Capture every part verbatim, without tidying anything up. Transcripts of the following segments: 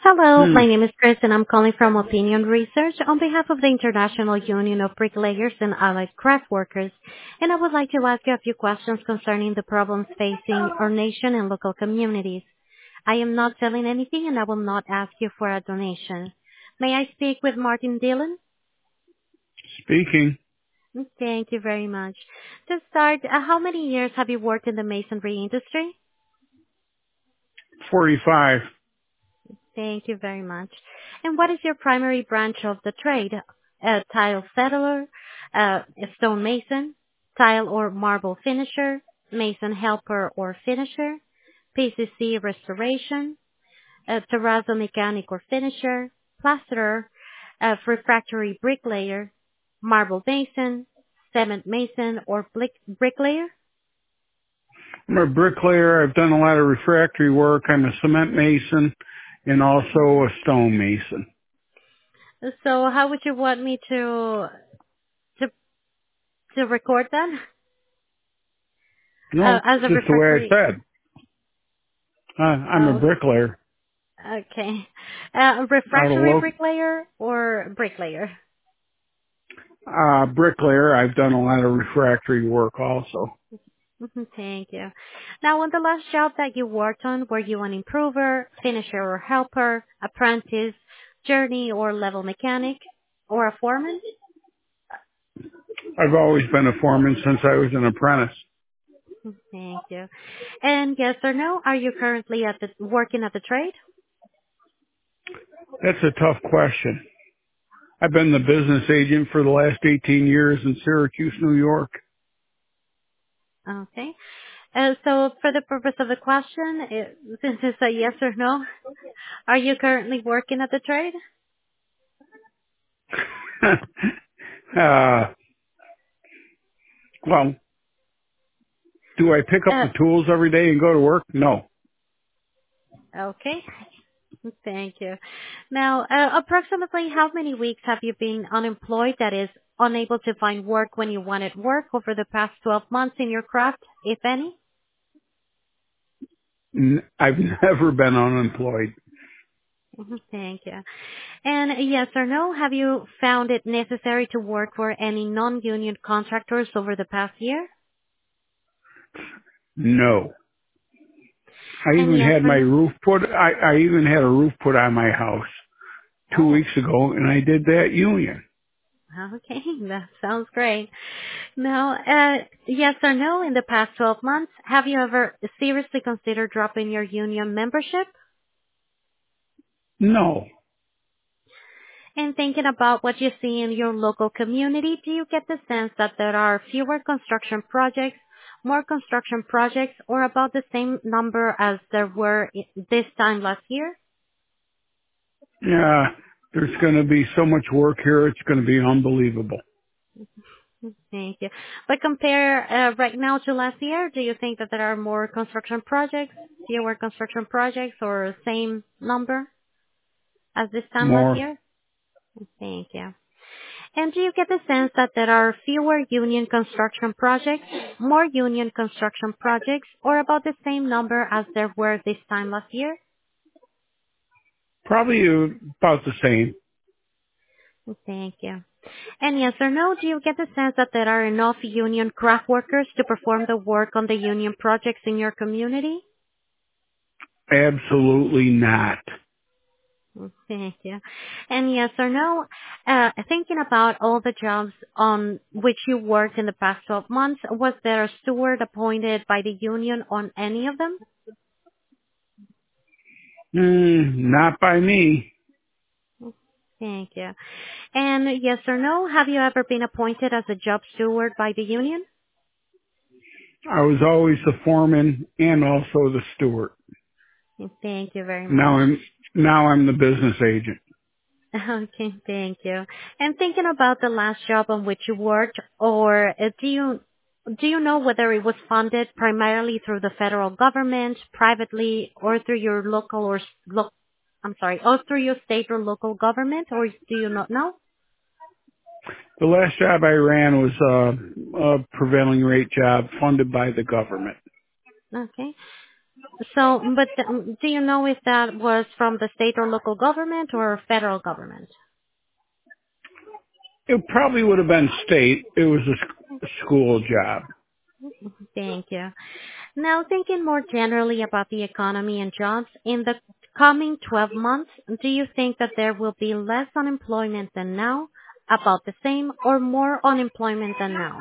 Hello, Hmm. my name is Chris, and I'm calling from Opinion Research on behalf of the International Union of Bricklayers and Allied Craft Workers, and I would like to ask you a few questions concerning the problems facing our nation and local communities. I am not selling anything, and I will not ask you for a donation. May I speak with Martin Dillon? Speaking. Thank you very much. To start, uh, how many years have you worked in the masonry industry? forty-five. Thank you very much. And what is your primary branch of the trade? A tile settler, uh, a stone mason, tile or marble finisher, mason helper or finisher, P C C restoration, a terrazzo mechanic or finisher, plasterer, a refractory bricklayer, marble mason, cement mason or brick- bricklayer? I'm a bricklayer. I've done a lot of refractory work. I'm a cement mason and also a stone mason. So how would you want me to to to record that? No, Uh, it's as a just the way I refractory. said. Uh, I'm a Oh, bricklayer. okay. Uh, Out of refractory local, bricklayer or bricklayer? uh, bricklayer. I've done a lot of refractory work also. Mhm, thank you. Now, on the last job that you worked on, were you an improver, finisher or helper, apprentice, journey or level mechanic, or a foreman? I've always been a foreman since I was an apprentice. Mhm, thank you. And yes or no, are you currently at the working at the trade? That's a tough question. I've been the business agent for the last eighteen years in Syracuse, New York. Okay. Uh, so for the purpose of the question, it, since it's a yes or no, are you currently working at the trade? uh, well, do I pick up Uh, the tools every day and go to work? No. okay. Thank you. Now, uh, approximately how many weeks have you been unemployed, that is, unable to find work when you wanted work over the past twelve months in your craft, if any? N- I've never been unemployed. Mhm, thank you. And yes or no, have you found it necessary to work for any non-union contractors over the past year? No. I And even yes had or my no? roof put, I, I even had a roof put on my house two Oh, weeks ago and I did that union. okay, that sounds great. Now, uh, yes or no, in the past twelve months, have you ever seriously considered dropping your union membership? No. And thinking about what you see in your local community, do you get the sense that there are fewer construction projects, more construction projects, or about the same number as there were i- this time last year? Yeah. There's going to be so much work here. It's going to be unbelievable. Thank you. But compare uh, right now to last year, do you think that there are more construction projects, fewer construction projects, or same number as this time last More. year? Thank you. And do you get the sense that there are fewer union construction projects, more union construction projects, or about the same number as there were this time last year? Probably uh, about the same. Thank you. And yes or no, do you get the sense that there are enough union craft workers to perform the work on the union projects in your community? Absolutely not. Thank you. And yes or no, uh, thinking about all the jobs on which you worked in the past twelve months, was there a steward appointed by the union on any of them? Mm, not by me. Thank you. And yes or no, have you ever been appointed as a job steward by the union? I was always the foreman and also the steward. Thank you very Now much. I'm, now I'm the business agent. Okay, thank you. And thinking about the last job on which you worked, or uh, do you do you know whether it was funded primarily through the federal government, privately, or through your local or s- lo- I'm sorry, or through your state or local government, or do you not know? The last job I ran was a, a prevailing rate job funded by the government. Okay. So, but um, do you know if that was from the state or local government or federal government? It probably would have been state. It was a sc- school job. Thank you. Now, thinking more generally about the economy and jobs, in the coming twelve months, do you think that there will be less unemployment than now, about the same, or more unemployment than now?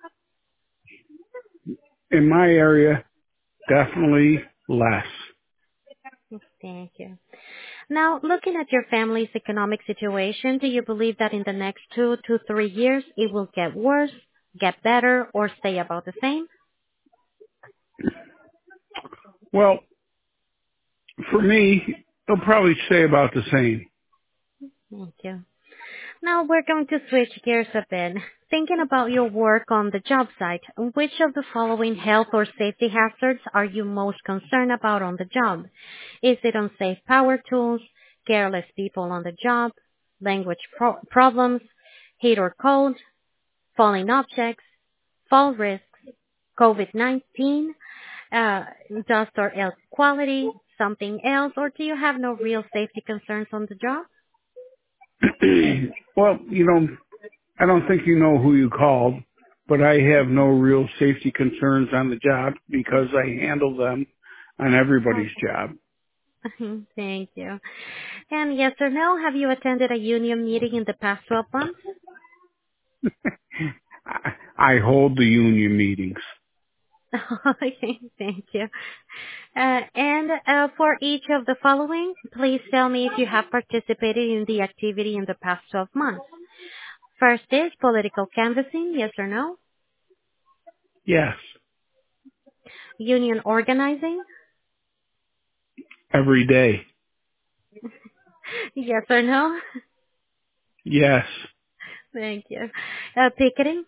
In my area, definitely less. Thank you. Now, looking at your family's economic situation, do you believe that in the next two to three years it will get worse, get better, or stay about the same? Well, for me, they'll probably stay about the same. Thank you. Now we're going to switch gears a bit. Thinking about your work on the job site, which of the following health or safety hazards are you most concerned about on the job? Is it unsafe power tools, careless people on the job, language pro- problems, heat or cold, falling objects, fall risks, COVID nineteen, uh, dust or air quality, something else, or do you have no real safety concerns on the job? Well, you know, I don't think you know who you called, but I have no real safety concerns on the job because I handle them on everybody's job. Thank you. And yes or no, have you attended a union meeting in the past twelve months? I, I hold the union meetings. Okay, thank you. Uh, and uh, for each of the following, please tell me if you have participated in the activity in the past twelve months. First is political canvassing, yes or no? Yes, Union organizing, every day. yes or no? Yes. Thank you. Uh, picketing,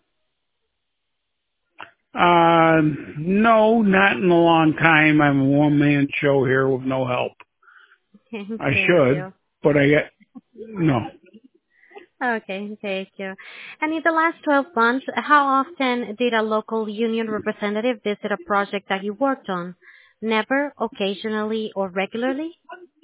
Uh, no, not in a long time. I'm a one-man show here with no help. I thank should, you. but I get, no. Okay, thank you. And in the last twelve months, how often did a local union representative visit a project that you worked on? Never, occasionally, or regularly?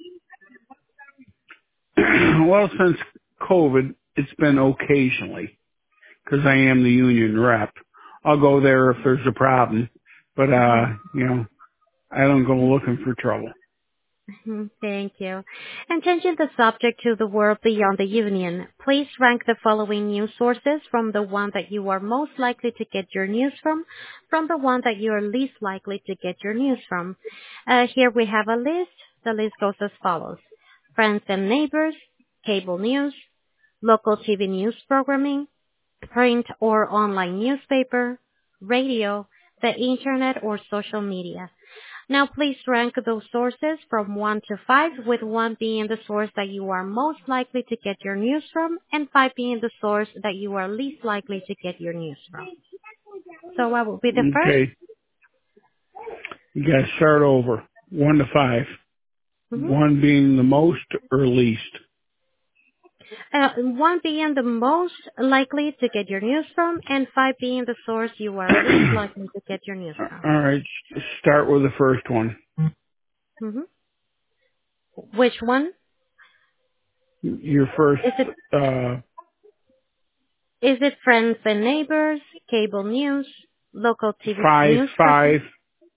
Well, since COVID, it's been occasionally because I am the union rep. I'll go there if there's a problem, but, uh, you know, I don't go looking for trouble. Mhm, thank you. And changing the subject to the world beyond the union, please rank the following news sources from the one that you are most likely to get your news from, from the one that you are least likely to get your news from. Uh, here we have a list. The list goes as follows. Friends and neighbors, cable news, local T V news programming, print or online newspaper, radio, the internet, or social media. Now please rank those sources from one to five, with one being the source that you are most likely to get your news from and five being the source that you are least likely to get your news from. So what will be the first? Okay. You gotta start over. One to five. hmm One being the most or least. Uh, one being the most likely to get your news from and five being the source you are least likely to get your news from. All right. Start with the first one. hmm Which one? Your first, Is it uh, is it friends and neighbors, cable news, local T V five, news program? five.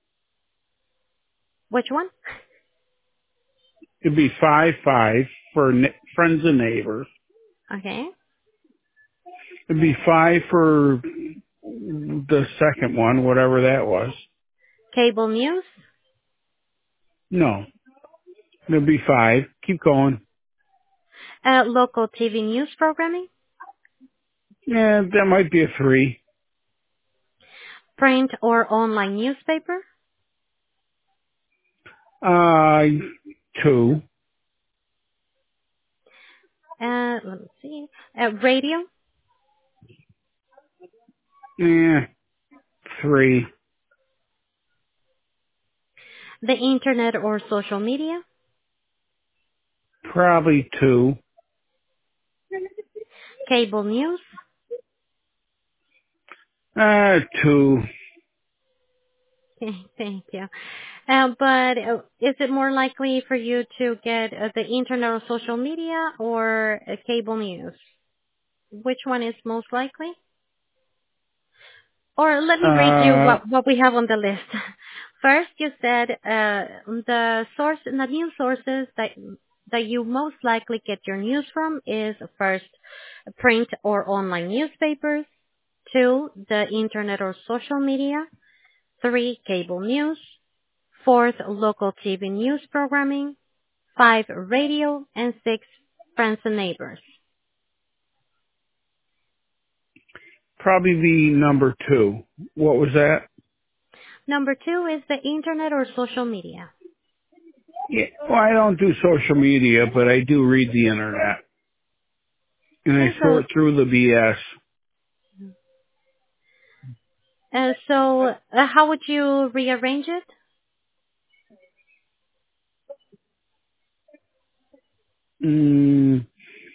Which one? It'd be five, five for ne- friends and neighbors. Okay. It'd be five for the second one, whatever that was. Cable news, No. It'd be five. Keep going. uh, local T V news programming, Yeah, that might be a three. print or online newspaper, Uh, two. uh, let me see, uh, radio, Yeah, three. the internet or social media, Probably two. cable news, Uh, two. okay, thank you, Uh, but uh, is it more likely for you to get uh, the internet or social media or uh, cable news? Which one is most likely? Or let me read you Uh, what, what we have on the list. First, you said uh, the source, the news sources that that you most likely get your news from is first, print or online newspapers. Two, the internet or social media. Three, cable news. Fourth, local T V news programming. Five, radio. And six, friends and neighbors. probably the number two. What was that? Number two is the internet or social media. Yeah, well, I don't do social media, but I do read the internet. And I Okay, so sort through the B S. uh, so uh, how would you rearrange it? Mm,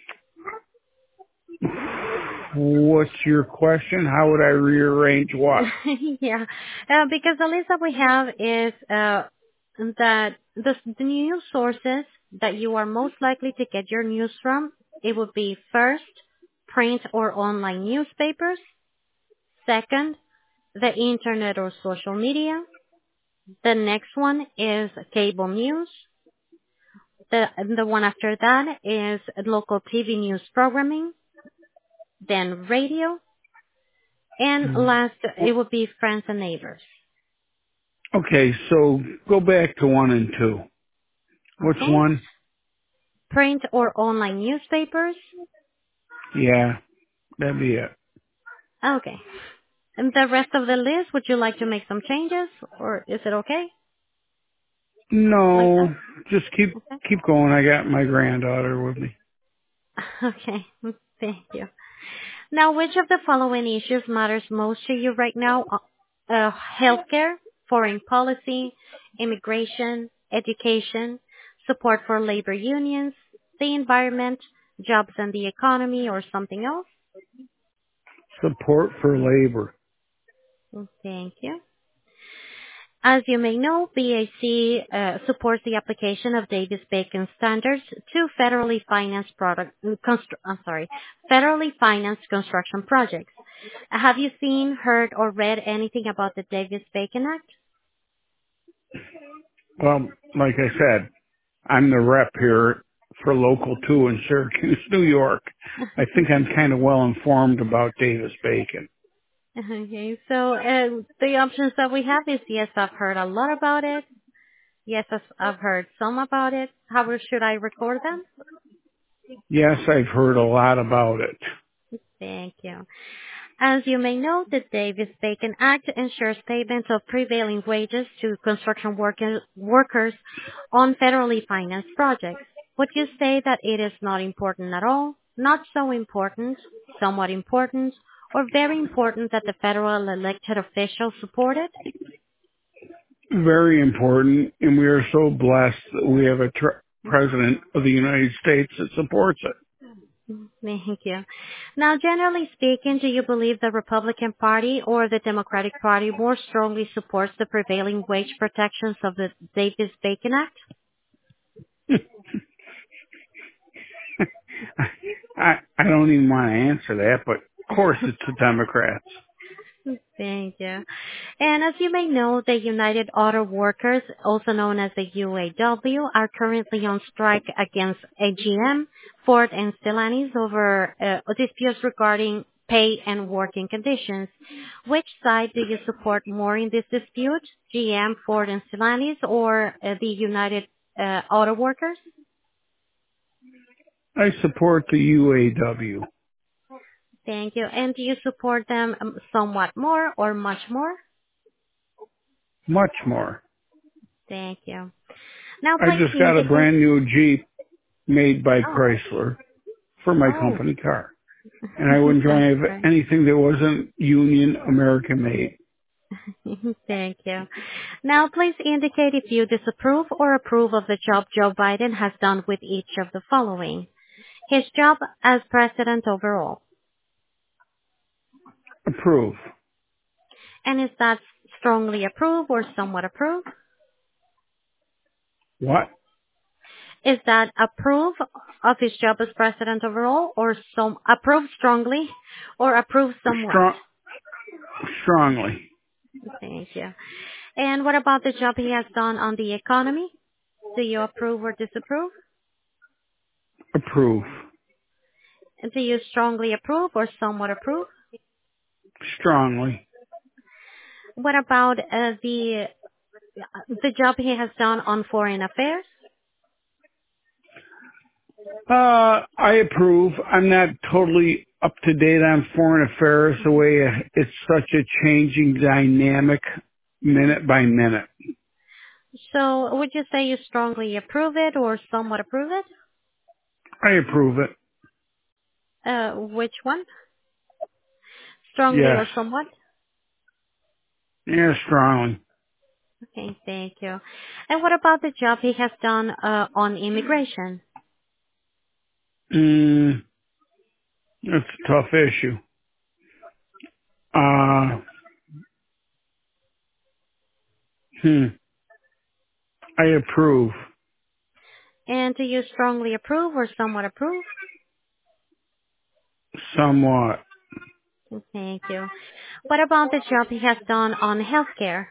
what's your question? How would I rearrange what? Yeah, uh, because the list that we have is uh, that the, the news sources that you are most likely to get your news from, it would be first, print or online newspapers. Second, the internet or social media. The next one is cable news. The, the one after that is local T V news programming. Then radio. And last, it would be friends and neighbors. Okay, so go back to one and two. Which Okay? one? Print or online newspapers. Yeah, that'd be it. Okay. And the rest of the list, would you like to make some changes or is it okay like No, that? just keep Okay. keep going. I got my granddaughter with me. Okay. Thank you. Now, which of the following issues matters most to you right now? Uh, uh, healthcare, foreign policy, immigration, education, support for labor unions, the environment, jobs and the economy, or something else? Support for labor. Thank you. As you may know, B A C uh, supports the application of Davis-Bacon standards to federally financed product, constru- I'm sorry, federally financed construction projects. Have you seen, heard, or read anything about the Davis-Bacon Act? Well, like I said, I'm the rep here for Local two in Syracuse, New York. I think I'm kind of well informed about Davis Bacon. Okay, so uh, the options that we have is yes, I've heard a lot about it. Yes, I've I've heard some about it. How should I record them? Yes, I've heard a lot about it. Thank you. As you may know, the Davis-Bacon Act ensures payments of prevailing wages to construction worker, workers on federally financed projects. Would you say that it is not important at all, not so important, somewhat important, or very important that the federal elected officials support it? Very important, and we are so blessed that we have a tr- president of the United States that supports it. Thank you. Now, generally speaking, do you believe the Republican Party or the Democratic Party more strongly supports the prevailing wage protections of the Davis-Bacon Act? I I don't even want to answer that, but of course it's the Democrats. Thank you. And as you may know, the United Auto Workers, also known as the U A W, are currently on strike against A G M, Ford, and Stellantis over uh, disputes regarding pay and working conditions. Which side do you support more in this dispute, G M, Ford, and Stellantis, or uh, the United uh, Auto Workers? I support the U A W Thank you. And do you support them um, somewhat more or much more? much more. Thank you. Now, I please just got a indicate. brand new Jeep made by Oh, Chrysler for my oh, company car. And I wouldn't that's drive great. anything that wasn't Union American made. Thank you. Now, please indicate if you disapprove or approve of the job Joe Biden has done with each of the following. His job as president overall. Approve. And is that strongly approve or somewhat approve? What? Is that approve of his job as president overall, or some approve strongly, or approve somewhat? Strong, strongly. Thank you. And what about the job he has done on the economy? Do you approve or disapprove? Approve. Do you strongly approve or somewhat approve? Strongly. What about uh, the the job he has done on foreign affairs? Uh, I approve. I'm not totally up to date on foreign affairs the way it's such a changing dynamic minute by minute. So would you say you strongly approve it or somewhat approve it? I approve it. Uh, which one? Strongly Yes. or somewhat? Yeah, strongly. Okay, thank you. And what about the job he has done uh, on immigration? Mm, that's a tough issue. Uh, hmm. I approve. And do you strongly approve or somewhat approve? Somewhat. Thank you. What about the job he has done on healthcare?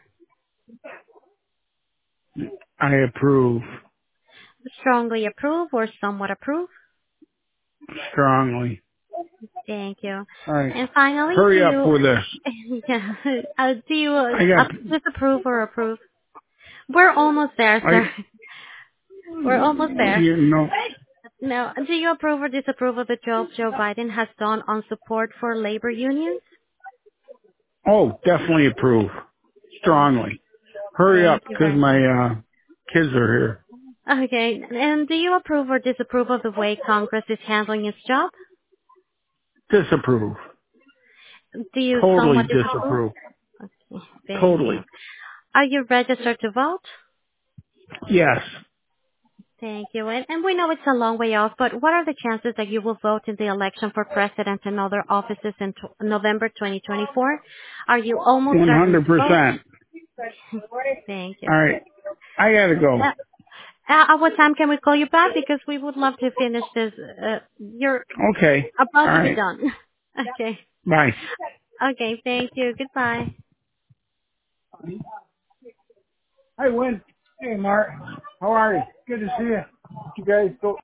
I approve. Strongly approve or somewhat approve? Strongly. Thank you. All right. And finally, do Hurry up you, with this. yeah, uh, do you uh, I got, up- disapprove or approve? We're almost there, I, sir. We're almost there. you know, Now, do you approve or disapprove of the job Joe Biden has done on support for labor unions? oh, definitely approve. Strongly. Hurry up, Thank you 'cause very my, much. uh, kids are here. Okay, and do you approve or disapprove of the way Congress is handling its job? Disapprove. Do you Totally somewhat disapprove? disapprove. Okay, thank you. Totally. Are you registered to vote? Yes. Thank you. And, and we know it's a long way off, but what are the chances that you will vote in the election for president and other offices in t- November twenty twenty-four? Are you almost certain to vote? one hundred percent. Thank you. All right. I gotta go. Uh, uh, at what time can we call you back? Because we would love to finish this. Uh, you're Okay. about All to be right. done. Okay. Bye. Okay. Thank you. Goodbye. Hi, Win. Hey, Mark. How are you? Good to see you. You guys go.